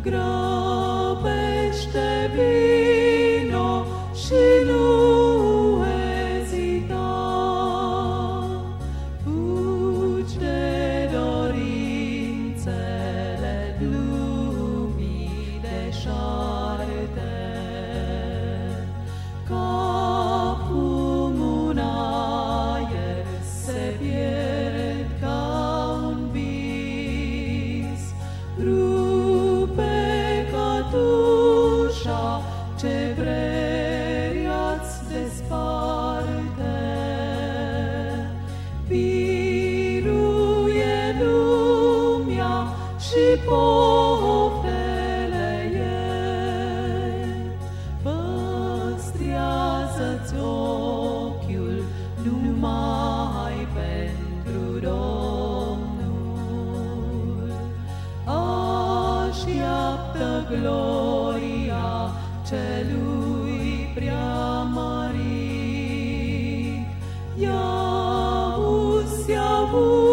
grăbește, vino și nu ezita. Fugi de dorințele lumii deșarte, ca fumul în aer se pierd ca un vis. Rupe cătușa ce vreria-ți desparte, biruie lumea și poftele ei. Păstrează-ți ochiul numai pentru Domnul. Așteaptă gloria celui preamărit. Iauzi,